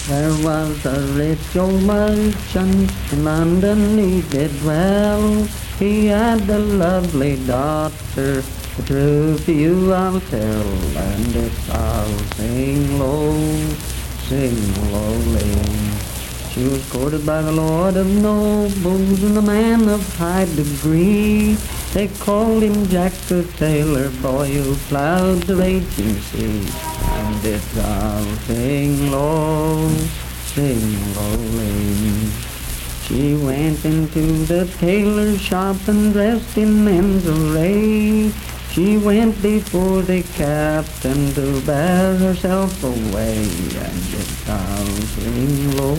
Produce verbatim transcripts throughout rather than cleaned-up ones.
There was a rich old merchant in London, he did well. He had a lovely daughter, the truth to you I'll tell, and it's I'll sing low, sing lowly. She was courted by the Lord of Nobles and a man of high degree. They called him Jack the Tailor Boy who plowed the raging sea. And it's I'll sing low, sing lowly. She went into the tailor's shop and dressed in men's array. She went before the captain to bear herself away. And it's I'll sing low,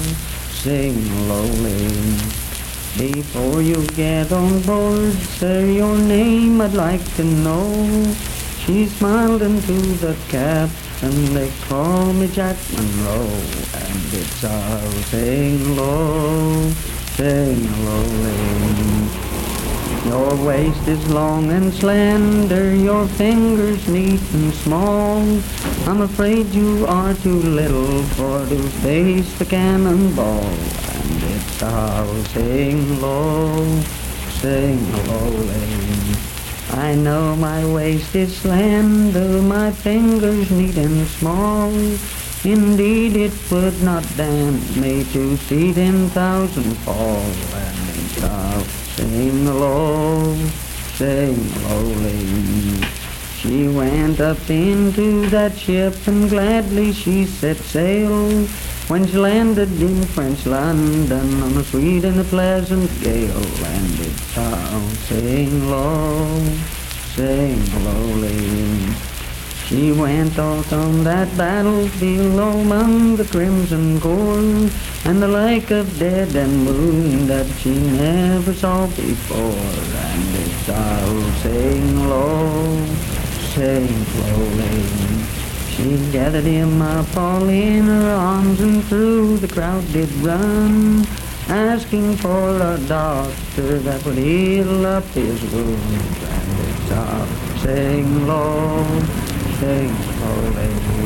sing lowly. Before you get on board, sir, your name I'd like to know. She smiled into the captain, they call me Jack Monroe. And it's I'll sing low, sing lowly. Your waist is long and slender, your fingers neat and small. I'm afraid you are too little for to face the cannonball. And it's I'll sing low, sing lowly. I know my waist is slender, my fingers neat and small. Indeed it would not damn me to see ten thousand fall. And it's I'll sing low, sing lowly. She went up into that ship and gladly she set sail. When she landed in French London on a sweet and a pleasant gale. And it's I'll sing low, sing lowly. She went out on that battlefield among the crimson gore, and the like of dead and wounded that she never saw before. And it's I'll sing low, sing lowly. She gathered him up all in her arms and through the crowd did run, asking for a doctor that would heal up his wounds. And it's I'll sing low, sing slowly.